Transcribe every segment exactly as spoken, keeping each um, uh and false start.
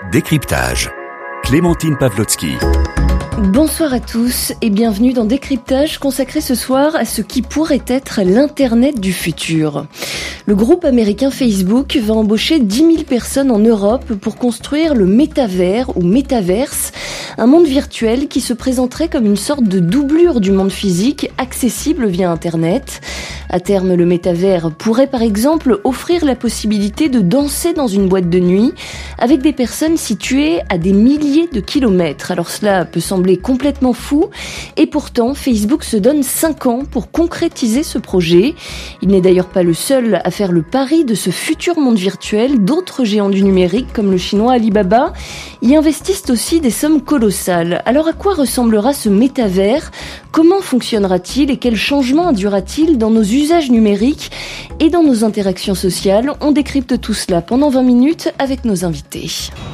Décryptage. Clémentine Pavlotsky. Bonsoir à tous et bienvenue dans Décryptage consacré ce soir à ce qui pourrait être l'Internet du futur. Le groupe américain Facebook va embaucher dix mille personnes en Europe pour construire le métavers ou métaverse, un monde virtuel qui se présenterait comme une sorte de doublure du monde physique accessible via Internet. À terme, le métavers pourrait par exemple offrir la possibilité de danser dans une boîte de nuit avec des personnes situées à des milliers de kilomètres. Alors cela peut sembler complètement fou et pourtant Facebook se donne cinq ans pour concrétiser ce projet. Il n'est d'ailleurs pas le seul à faire le pari de ce futur monde virtuel. D'autres géants du numérique comme le chinois Alibaba y investissent aussi des sommes colossales. Alors à quoi ressemblera ce métavers ? Comment fonctionnera-t-il et quel changement induira-t-il dans nos usages numériques et dans nos interactions sociales ? On décrypte tout cela pendant vingt minutes avec nos invités.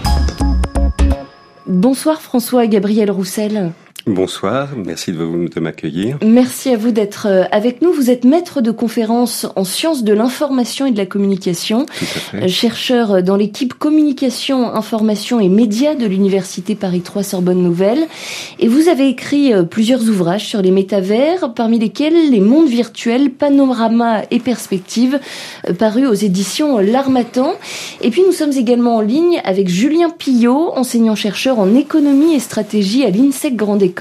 Bonsoir François et Gabriel Roussel. Bonsoir, merci de, vous, de m'accueillir. Merci à vous d'être avec nous. Vous êtes maître de conférences en sciences de l'information et de la communication, Tout à fait. chercheur dans l'équipe communication, information et médias de l'Université Paris trois Sorbonne Nouvelle. Et vous avez écrit plusieurs ouvrages sur les métavers, parmi lesquels Les mondes virtuels, panorama et perspectives, parus aux éditions L'Harmattan. Et puis nous sommes également en ligne avec Julien Pillot, enseignant-chercheur en économie et stratégie à l'INSEC Grande École.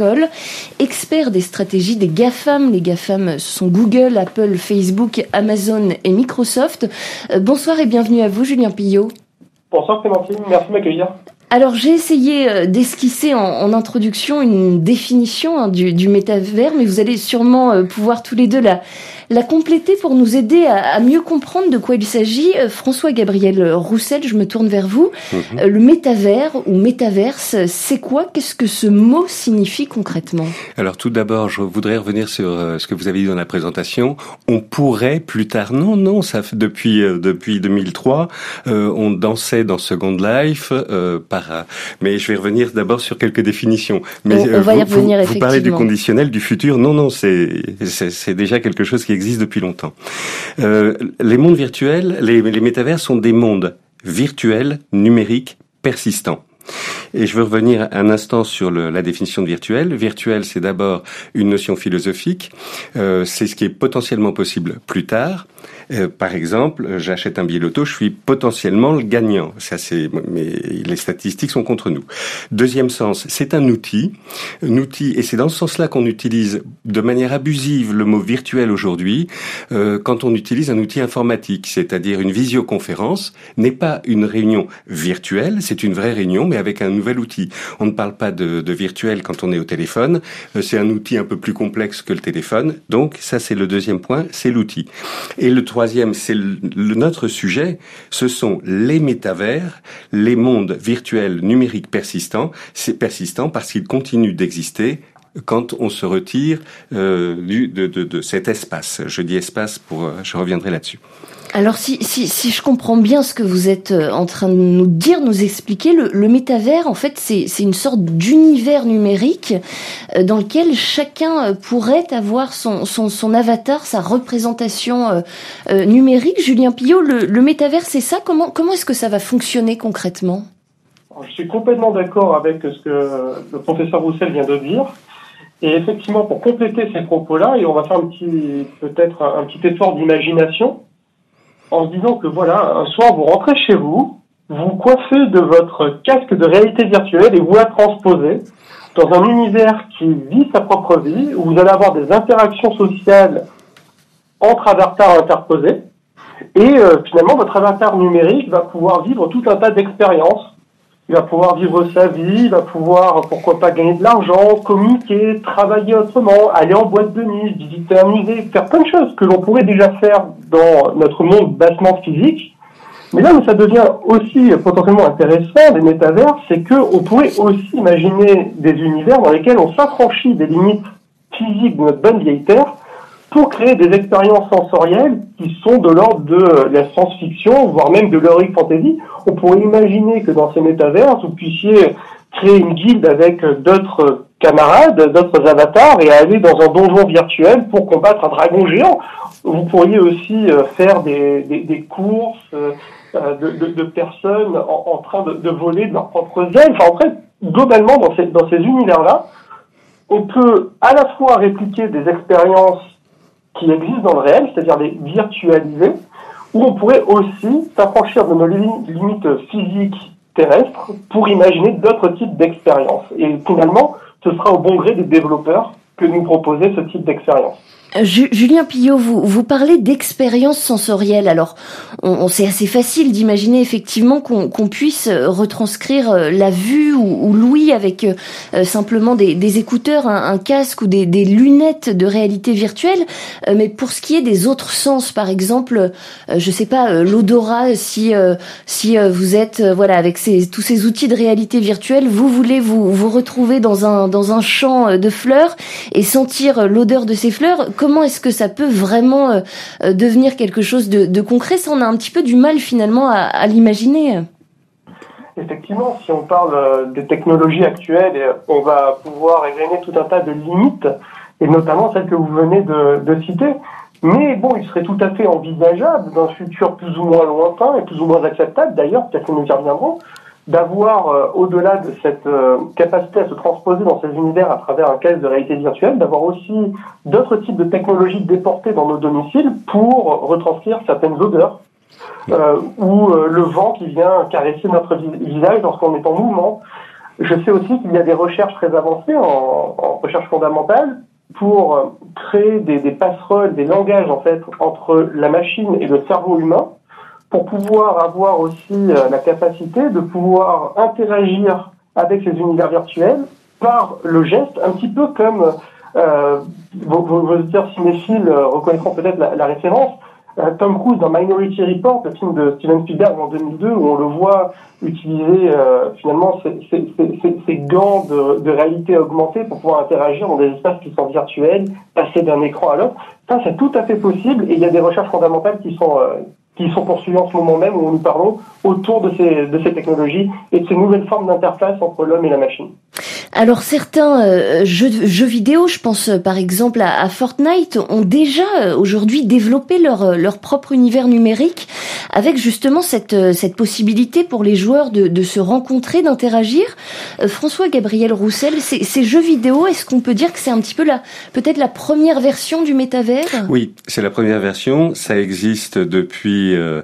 Expert des stratégies des GAFAM. Les GAFAM, ce sont Google, Apple, Facebook, Amazon et Microsoft. Euh, bonsoir et bienvenue à vous, Julien Pillot. Bonsoir Clémentine, merci de m'accueillir. Alors j'ai essayé d'esquisser en, en introduction une définition hein, du, du métavers, mais vous allez sûrement euh, pouvoir tous les deux la, la compléter pour nous aider à, à mieux comprendre de quoi il s'agit. Euh, François-Gabriel Roussel, je me tourne vers vous. Mmh. Euh, le métavers ou métaverse, c'est quoi ? Qu'est-ce que ce mot signifie concrètement ? Alors tout d'abord, je voudrais revenir sur euh, ce que vous avez dit dans la présentation. On pourrait plus tard, non, non, ça fait depuis euh, depuis deux mille trois, euh, on dansait dans Second Life. Euh, par Mais je vais revenir d'abord sur quelques définitions. Mais on, on va vous, y revenir, vous, vous parlez du conditionnel du futur. Non, non, c'est, c'est, c'est déjà quelque chose qui existe depuis longtemps. Euh, les mondes virtuels, les, les métavers sont des mondes virtuels, numériques, persistants. Et je veux revenir un instant sur le, la définition de virtuel. Virtuel, c'est d'abord une notion philosophique. Euh, c'est ce qui est potentiellement possible plus tard. Euh, par exemple, j'achète un billet loto, je suis potentiellement le gagnant. Ça, c'est, mais les statistiques sont contre nous. Deuxième sens, c'est un outil, un outil, et c'est dans ce sens-là qu'on utilise de manière abusive le mot virtuel aujourd'hui. Euh, quand on utilise un outil informatique, c'est-à-dire une visioconférence, n'est pas une réunion virtuelle, c'est une vraie réunion, mais avec un nouvel outil. On ne parle pas de, de virtuel quand on est au téléphone. Euh, c'est un outil un peu plus complexe que le téléphone. Donc, ça, c'est le deuxième point, c'est l'outil. Et le troisième, c'est le, le, notre sujet, ce sont les métavers, les mondes virtuels numériques persistants. C'est persistant parce qu'ils continuent d'exister quand on se retire euh, du, de, de, de cet espace. Je dis espace pour, je reviendrai là-dessus. Alors si, si, si je comprends bien ce que vous êtes en train de nous dire, nous expliquer, le, le métavers, en fait, c'est, c'est une sorte d'univers numérique dans lequel chacun pourrait avoir son, son, son avatar, sa représentation euh, euh, numérique. Julien Pillot, le, le métavers, c'est ça ? Comment, comment est-ce que ça va fonctionner concrètement ? Je suis complètement d'accord avec ce que le professeur Roussel vient de dire. Et effectivement, pour compléter ces propos-là, et on va faire un petit, peut-être un, un petit effort d'imagination, en se disant que voilà, un soir vous rentrez chez vous, vous coiffez de votre casque de réalité virtuelle et vous la transposez dans un univers qui vit sa propre vie, où vous allez avoir des interactions sociales entre avatars interposés, et euh, finalement votre avatar numérique va pouvoir vivre tout un tas d'expériences. Il va pouvoir vivre sa vie, il va pouvoir, pourquoi pas, gagner de l'argent, communiquer, travailler autrement, aller en boîte de nuit, visiter un musée, faire plein de choses que l'on pourrait déjà faire dans notre monde bassement physique. Mais là où ça devient aussi potentiellement intéressant, les métavers, c'est qu'on pourrait aussi imaginer des univers dans lesquels on s'affranchit des limites physiques de notre bonne vieille Terre pour créer des expériences sensorielles qui sont de l'ordre de la science-fiction, voire même de l'heroic fantasy. On pourrait imaginer que dans ces métavers, vous puissiez créer une guilde avec d'autres camarades, d'autres avatars, et aller dans un donjon virtuel pour combattre un dragon géant. Vous pourriez aussi euh, faire des, des, des courses euh, de, de, de personnes en, en train de, de voler de leurs propres ailes. Enfin, en fait, globalement, dans ces, dans ces univers-là, on peut à la fois répliquer des expériences qui existent dans le réel, c'est-à-dire les virtualiser, ou on pourrait aussi s'affranchir de nos limites physiques terrestres pour imaginer d'autres types d'expériences. Et finalement, ce sera au bon gré des développeurs que nous proposer ce type d'expérience. Julien Pillot, vous, vous parlez d'expérience sensorielle. Alors, on, on c'est assez facile d'imaginer effectivement qu'on, qu'on puisse retranscrire la vue ou, ou l'ouïe avec euh, simplement des, des écouteurs, un, un casque ou des, des lunettes de réalité virtuelle. Euh, mais pour ce qui est des autres sens, par exemple, euh, je sais pas, euh, l'odorat, si euh, si euh, vous êtes euh, voilà avec ces, tous ces outils de réalité virtuelle, vous voulez vous vous retrouver dans un dans un champ de fleurs et sentir l'odeur de ces fleurs. Comment est-ce que ça peut vraiment euh, devenir quelque chose de, de concret? Ça, on a un petit peu du mal finalement à, à l'imaginer. Effectivement, si on parle des technologies actuelles, on va pouvoir égrener tout un tas de limites, et notamment celles que vous venez de, de citer. Mais bon, il serait tout à fait envisageable, d'un futur plus ou moins lointain et plus ou moins acceptable, d'ailleurs, peut-être que nous y reviendrons, d'avoir, euh, au-delà de cette euh, capacité à se transposer dans ces univers à travers un casque de réalité virtuelle, d'avoir aussi d'autres types de technologies déportées dans nos domiciles pour retranscrire certaines odeurs, euh, ou euh, le vent qui vient caresser notre visage lorsqu'on est en mouvement. Je sais aussi qu'il y a des recherches très avancées en, en recherche fondamentale pour euh, créer des, des passerelles, des langages en fait entre la machine et le cerveau humain, pour pouvoir avoir aussi euh, la capacité de pouvoir interagir avec ces univers virtuels par le geste, un petit peu comme euh, vos, vos, vos auditeurs cinéphiles euh, reconnaîtront peut-être la, la référence, euh, Tom Cruise dans Minority Report, le film de Steven Spielberg en deux mille deux, où on le voit utiliser euh, finalement ces, ces, ces, ces gants de, de réalité augmentée pour pouvoir interagir dans des espaces qui sont virtuels, passer d'un écran à l'autre. Ça, c'est tout à fait possible, et il y a des recherches fondamentales qui sont euh, qui sont poursuivis en ce moment même où nous parlons autour de ces, de ces technologies et de ces nouvelles formes d'interface entre l'homme et la machine. Alors certains euh, jeux, jeux vidéo, je pense euh, par exemple à, à Fortnite, ont déjà euh, aujourd'hui développé leur, euh, leur propre univers numérique avec justement cette, euh, cette possibilité pour les joueurs de, de se rencontrer, d'interagir. Euh, François-Gabriel Roussel, ces, ces jeux vidéo, est-ce qu'on peut dire que c'est un petit peu la, peut-être la première version du métavers? Oui, c'est la première version. Ça existe depuis, euh,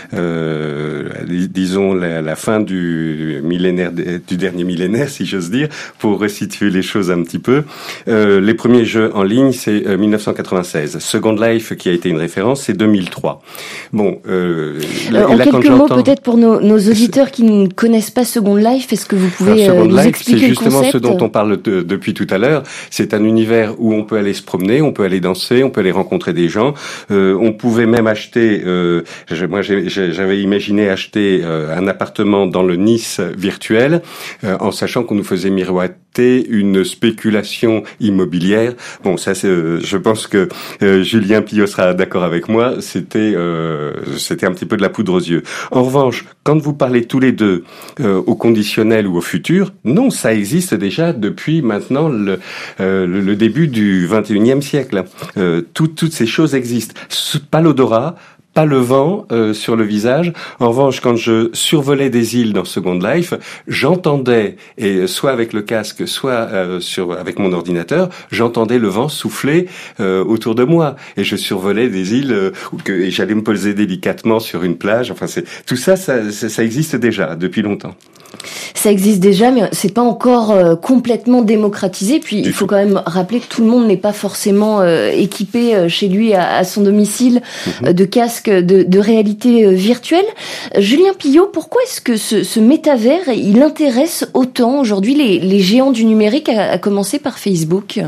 euh, disons, la, la fin du millénaire, du dernier millénaire, si j'ose dire, pour resituer les choses un petit peu. Euh, les premiers jeux en ligne, c'est euh, dix-neuf cent quatre-vingt-seize. Second Life, qui a été une référence, c'est deux mille trois. Bon, euh, euh, en quelques mots, peut-être pour nos, nos auditeurs qui ne connaissent pas Second Life, est-ce que vous pouvez euh, nous Life, expliquer le concept? C'est justement ce dont on parle de, depuis tout à l'heure. C'est un univers où on peut aller se promener, on peut aller danser, on peut aller rencontrer des gens. Euh, on pouvait même acheter. Euh, moi, j'ai, j'avais imaginé acheter euh, un appartement dans le Nice virtuel, euh, en sachant qu'on nous faisait miroiter une spéculation immobilière. Bon, ça, c'est, euh, je pense que euh, Julien Pillot sera d'accord avec moi. C'était, euh, c'était un petit peu de la poudre aux yeux. En revanche, quand vous parlez tous les deux euh, au conditionnel ou au futur, non, ça existe déjà depuis maintenant le, euh, le, le début du vingt et unième siècle. Euh, tout, toutes ces choses existent. Pas l'odorat, pas le vent euh, sur le visage. En revanche, quand je survolais des îles dans Second Life, j'entendais, et soit avec le casque, soit euh, sur avec mon ordinateur, j'entendais le vent souffler euh, autour de moi. Et je survolais des îles euh, où que, et j'allais me poser délicatement sur une plage. Enfin, c'est tout ça, ça, ça, ça existe déjà depuis longtemps. Ça existe déjà, mais c'est pas encore euh, complètement démocratisé. Puis il faut quand même rappeler que tout le monde n'est pas forcément euh, équipé euh, chez lui à, à son domicile euh, de casques de, de réalité euh, virtuelle. Euh, Julien Pillot, pourquoi est-ce que ce, ce métavers il intéresse autant aujourd'hui les, les géants du numérique, à, à commencer par Facebook?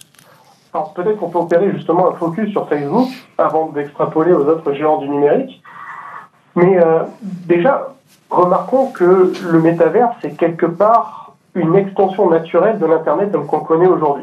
Alors peut-être qu'on peut opérer justement un focus sur Facebook avant d'extrapoler aux autres géants du numérique. Mais euh, déjà, remarquons que le métavers, c'est quelque part une extension naturelle de l'Internet comme qu'on connaît aujourd'hui.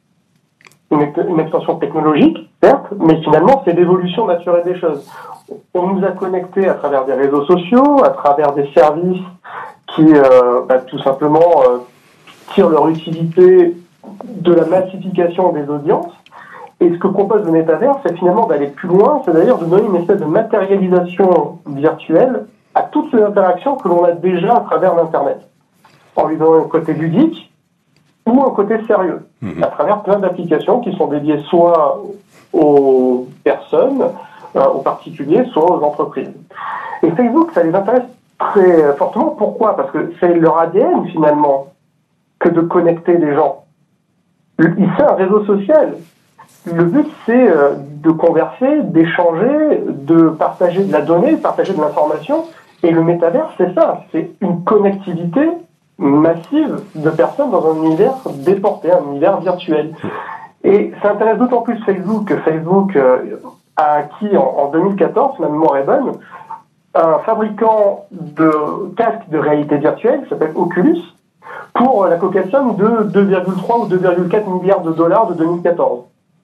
Une, une extension technologique, certes, mais finalement, c'est l'évolution naturelle des choses. On nous a connectés à travers des réseaux sociaux, à travers des services qui, euh, bah, tout simplement, euh, tirent leur utilité de la massification des audiences. Et ce que propose le métavers, c'est finalement d'aller plus loin, c'est d'ailleurs de donner une espèce de matérialisation virtuelle à toutes ces interactions que l'on a déjà à travers l'Internet, en lui donnant un côté ludique ou un côté sérieux, mmh. à travers plein d'applications qui sont dédiées soit aux personnes, euh, aux particuliers, soit aux entreprises. Et Facebook, ça les intéresse très fortement. Pourquoi ? Parce que c'est leur A D N, finalement, que de connecter les gens. C'est un réseau social. Le but, c'est de converser, d'échanger, de partager de la donnée, de partager de l'information. Et le métavers, c'est ça. C'est une connectivité massive de personnes dans un univers déporté, un univers virtuel. Et ça intéresse d'autant plus Facebook que Facebook a acquis en deux mille quatorze, si ma mémoire est bonne, un fabricant de casques de réalité virtuelle qui s'appelle Oculus, pour la coquette somme de deux virgule trois ou deux virgule quatre milliards de dollars de deux mille quatorze.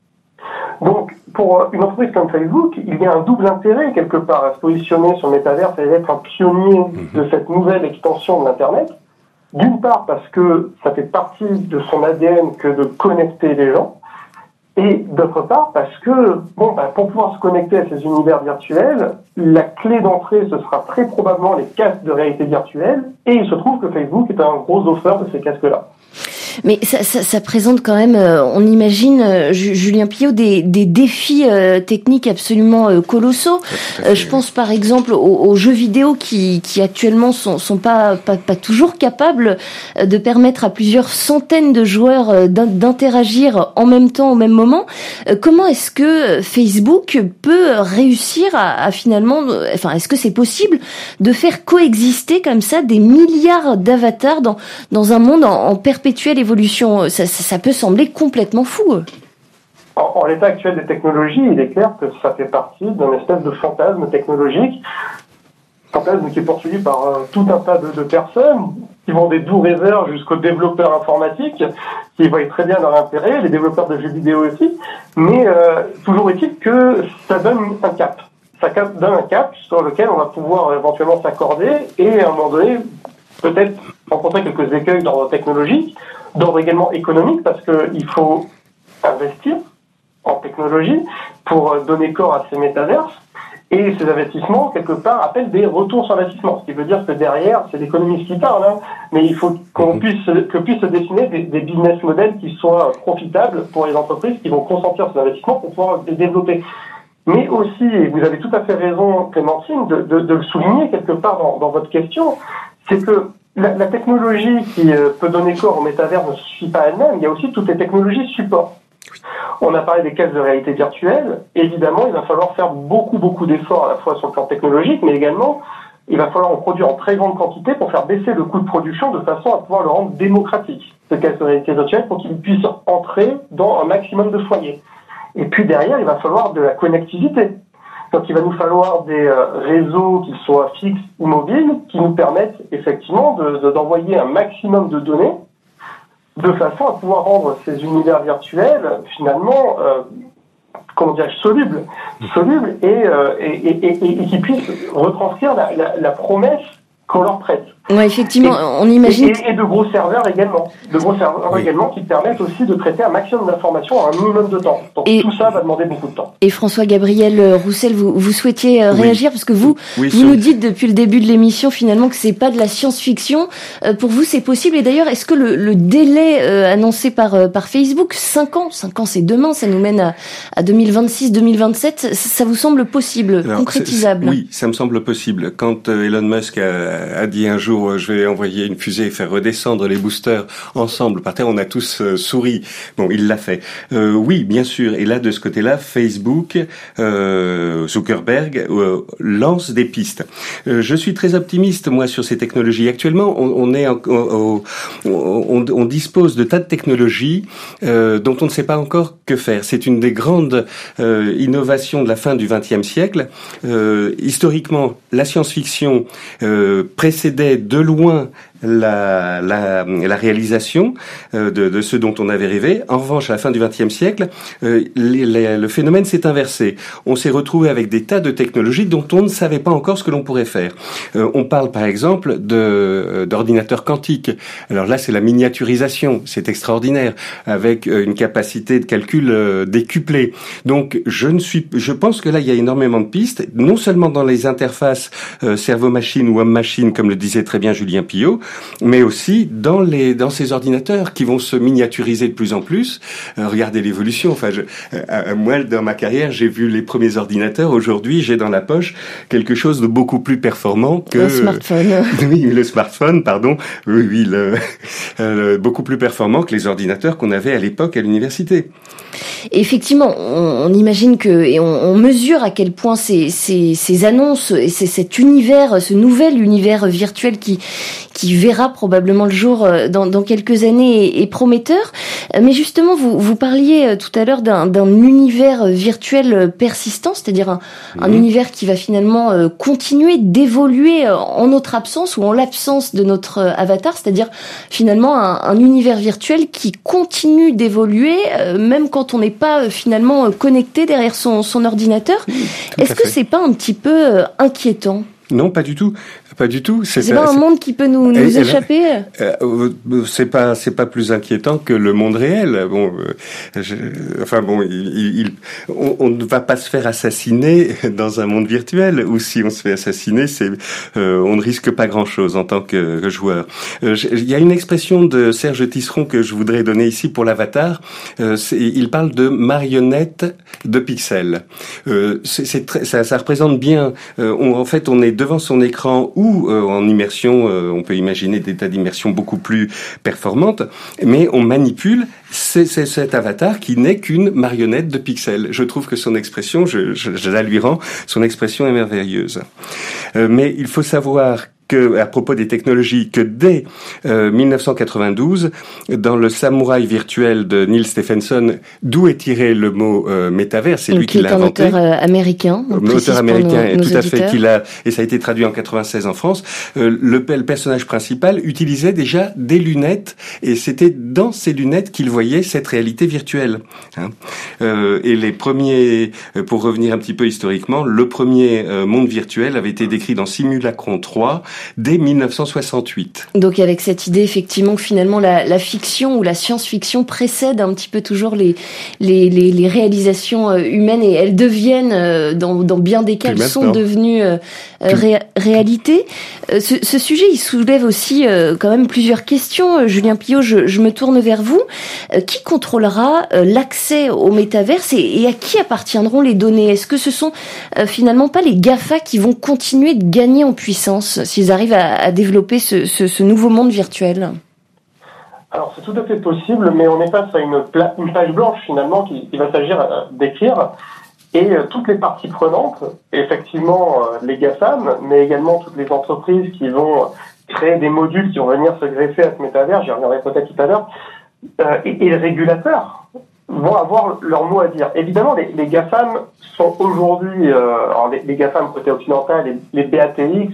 Donc, pour une entreprise comme Facebook, il y a un double intérêt, quelque part, à se positionner sur le métavers et être un pionnier de cette nouvelle extension de l'Internet. D'une part, parce que ça fait partie de son A D N que de connecter les gens. Et d'autre part, parce que, bon, bah, pour pouvoir se connecter à ces univers virtuels, la clé d'entrée, ce sera très probablement les casques de réalité virtuelle. Et il se trouve que Facebook est un gros offreur de ces casques-là. Mais ça, ça, ça présente quand même, euh, on imagine, euh, Julien Pillot, des, des défis euh, techniques absolument euh, colossaux. Euh, je pense par exemple aux, aux jeux vidéo qui, qui actuellement sont, sont pas, pas, pas toujours capables de permettre à plusieurs centaines de joueurs euh, d'interagir en même temps, au même moment. Euh, comment est-ce que Facebook peut réussir à, à finalement, enfin, est-ce que c'est possible de faire coexister comme ça des milliards d'avatars dans, dans un monde en, en perpétuelle évolution? Ça, ça, ça peut sembler complètement fou. En, en l'état actuel des technologies, il est clair que ça fait partie d'un espèce de fantasme technologique, fantasme qui est poursuivi par euh, tout un tas de, de personnes, qui vont des doux rêveurs jusqu'aux développeurs informatiques, qui voient très bien leur intérêt, les développeurs de jeux vidéo aussi, mais euh, toujours est-il que ça donne un cap. Ça donne un cap sur lequel on va pouvoir éventuellement s'accorder et à un moment donné, peut-être rencontrer quelques écueils d'ordre technologique, d'ordre également économique, parce qu'il faut investir en technologie pour donner corps à ces métaverses. Et ces investissements, quelque part, appellent des retours sur investissement. Ce qui veut dire que derrière, c'est l'économiste qui parle, hein, mais il faut qu'on puisse, que puissent se dessiner des, des business models qui soient profitables pour les entreprises qui vont consentir ces investissements pour pouvoir les développer. Mais aussi, et vous avez tout à fait raison, Clémentine, de, de, de le souligner quelque part dans, dans votre question, c'est que la, la technologie qui euh, peut donner corps au métavers ne suffit pas elle-même, il y a aussi toutes les technologies support. On a parlé des casques de réalité virtuelle. Évidemment, il va falloir faire beaucoup, beaucoup d'efforts à la fois sur le plan technologique, mais également, il va falloir en produire en très grande quantité pour faire baisser le coût de production de façon à pouvoir le rendre démocratique, ce casque de réalité virtuelle, pour qu'il puisse entrer dans un maximum de foyers. Et puis derrière, il va falloir de la connectivité. Donc il va nous falloir des euh, réseaux qui soient fixes ou mobiles, qui nous permettent effectivement de, de, d'envoyer un maximum de données, de façon à pouvoir rendre ces univers virtuels finalement, euh, comment dirais-je, solubles, solubles et, euh, et, et, et, et qui puissent retranscrire la, la, la promesse qu'on leur prête. Ouais, effectivement, et, on imagine. Et, et de gros serveurs également, de gros serveurs oui. également qui permettent aussi de traiter un maximum d'informations en un minimum de temps. Donc et, tout ça va demander beaucoup de temps. Et François-Gabriel Roussel, vous, vous souhaitiez euh, oui. réagir parce que vous, oui, vous nous dites depuis le début de l'émission finalement que c'est pas de la science-fiction. Euh, pour vous, c'est possible. Et d'ailleurs, est-ce que le, le délai euh, annoncé par euh, par Facebook, cinq ans, cinq ans, c'est demain, ça nous mène à, à deux mille vingt-six, deux mille vingt-sept, ça, ça vous semble possible, alors, concrétisable? c'est, c'est, Oui, ça me semble possible. Quand euh, Elon Musk a, a dit un jour je vais envoyer une fusée et faire redescendre les boosters ensemble par terre, on a tous euh, souri. Bon, il l'a fait. Euh, oui, bien sûr. Et là, de ce côté-là, Facebook, euh, Zuckerberg euh, lance des pistes. Euh, je suis très optimiste, moi, sur ces technologies. Actuellement, on, on est, en, on, on, on dispose de tas de technologies euh, dont on ne sait pas encore que faire. C'est une des grandes euh, innovations de la fin du vingtième siècle. Euh, historiquement, la science-fiction euh, précédait de loin la, la, la réalisation euh, de, de ce dont on avait rêvé. En revanche, à la fin du vingtième siècle, euh, les, les, le phénomène s'est inversé. On s'est retrouvé avec des tas de technologies dont on ne savait pas encore ce que l'on pourrait faire. Euh, on parle par exemple de, d'ordinateurs quantiques. Alors là, c'est la miniaturisation, c'est extraordinaire, avec une capacité de calcul euh, décuplée. Donc, je ne suis, je pense que là, il y a énormément de pistes, non seulement dans les interfaces euh, cerveau-machine ou homme-machine, comme le disait très bien Julien Pillot, mais aussi dans les dans ces ordinateurs qui vont se miniaturiser de plus en plus. Euh, regardez l'évolution. Enfin, je, euh, moi, dans ma carrière, j'ai vu les premiers ordinateurs. Aujourd'hui, j'ai dans la poche quelque chose de beaucoup plus performant que le smartphone. Oui, le smartphone, pardon. Oui, oui, le, euh, beaucoup plus performant que les ordinateurs qu'on avait à l'époque à l'université. Effectivement, on, on imagine que et on, on mesure à quel point ces, ces, ces annonces et c'est cet univers, ce nouvel univers virtuel qui qui verra probablement le jour dans, dans quelques années est, est prometteur. Mais justement, vous vous parliez tout à l'heure d'un, d'un univers virtuel persistant, c'est-à-dire un, mmh. un univers qui va finalement continuer d'évoluer en notre absence ou en l'absence de notre avatar, c'est-à-dire finalement un, un univers virtuel qui continue d'évoluer même quand on n'est pas finalement connecté derrière son, son ordinateur. Mmh, Est-ce que c'est pas un petit peu inquiétant ? Non, pas du tout, pas du tout. C'est, c'est pas un c'est... monde qui peut nous, nous et, échapper. Euh, euh, c'est pas, c'est pas plus inquiétant que le monde réel. Bon, euh, je, enfin bon, il, il, on, on ne va pas se faire assassiner dans un monde virtuel. Ou si on se fait assassiner, c'est, euh, on ne risque pas grand-chose en tant que, que joueur. Euh, je, il y a une expression de Serge Tisseron que je voudrais donner ici pour l'avatar. Euh, c'est, il parle de marionnette de pixels. Euh, c'est, c'est très, ça, ça représente bien. Euh, on, en fait, on est devant son écran ou euh, en immersion, euh, on peut imaginer des tas d'immersions beaucoup plus performantes, mais on manipule c'est, c'est cet avatar qui n'est qu'une marionnette de pixels. Je trouve que son expression, je, je, je la lui rends, son expression est merveilleuse. Euh, mais il faut savoir que, à propos des technologies, que dès euh, dix-neuf cent quatre-vingt-douze, dans le Samouraï virtuel de Neil Stephenson, d'où est tiré le mot euh, métavers, c'est lui qui l'a inventé. Un auteur euh, américain. Un auteur américain, nos, et nos tout auditeurs. à fait, qu'il a, et ça a été traduit en quatre-vingt-seize en France. Euh, le, le personnage principal utilisait déjà des lunettes, et c'était dans ces lunettes qu'il voyait cette réalité virtuelle. Hein. Euh, et les premiers, pour revenir un petit peu historiquement, le premier euh, monde virtuel avait été décrit dans Simulacron trois, dès dix-neuf cent soixante-huit. Donc avec cette idée effectivement que finalement la, la fiction ou la science-fiction précède un petit peu toujours les les les, les réalisations humaines et elles deviennent dans, dans bien des cas elles sont devenues euh, ré, réalité. Ce, ce sujet il soulève aussi euh, quand même plusieurs questions. Julien Pillot, je, je me tourne vers vous. Euh, qui contrôlera euh, l'accès au métaverse et, et à qui appartiendront les données ? Est-ce que ce sont euh, finalement pas les GAFA qui vont continuer de gagner en puissance s'ils arrivent à, à développer ce, ce, ce nouveau monde virtuel ? Alors c'est tout à fait possible, mais on est face à une, pla- une page blanche finalement qui, qui va s'agir euh, d'écrire, et euh, toutes les parties prenantes, effectivement euh, les GAFAM, mais également toutes les entreprises qui vont créer des modules qui vont venir se greffer à ce métavers, j'y reviendrai peut-être tout à l'heure, euh, et, et les régulateurs vont avoir leur mot à dire. Évidemment, les, les GAFAM sont aujourd'hui, euh, alors les, les GAFAM côté occidental, les, les B A T X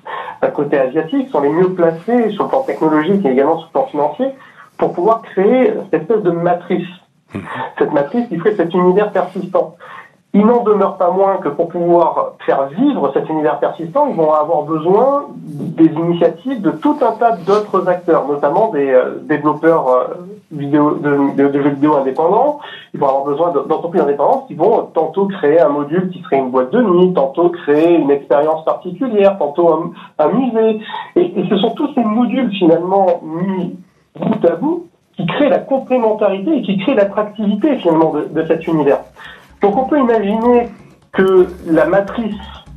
côté asiatique, sont les mieux placés sur le plan technologique et également sur le plan financier pour pouvoir créer cette espèce de matrice. Cette matrice qui ferait cet univers persistant. Il n'en demeure pas moins que pour pouvoir faire vivre cet univers persistant, ils vont avoir besoin des initiatives de tout un tas d'autres acteurs, notamment des euh, développeurs euh, vidéo, de, de, de jeux vidéo indépendants. Ils vont avoir besoin d'entreprises indépendantes qui vont tantôt créer un module qui serait une boîte de nuit, tantôt créer une expérience particulière, tantôt un, un musée. Et, et ce sont tous ces modules finalement mis bout à bout qui créent la complémentarité et qui créent l'attractivité finalement de, de cet univers. Donc on peut imaginer que la matrice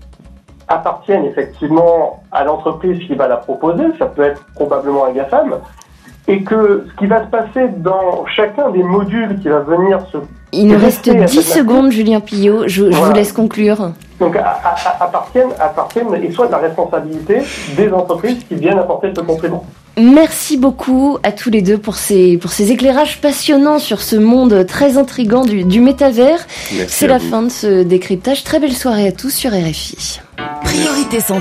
appartienne effectivement à l'entreprise qui va la proposer, ça peut être probablement un GAFAM, et que ce qui va se passer dans chacun des modules qui va venir se... Il nous reste dix secondes, Julien Pillot, je, voilà. je vous laisse conclure. Donc à, à, appartiennent, appartiennent et soit de la responsabilité des entreprises qui viennent apporter ce complément. Merci beaucoup à tous les deux pour ces, pour ces éclairages passionnants sur ce monde très intriguant du, du métavers. Merci. C'est la vous. fin de ce décryptage. Très belle soirée à tous sur R F I. Priorité santé.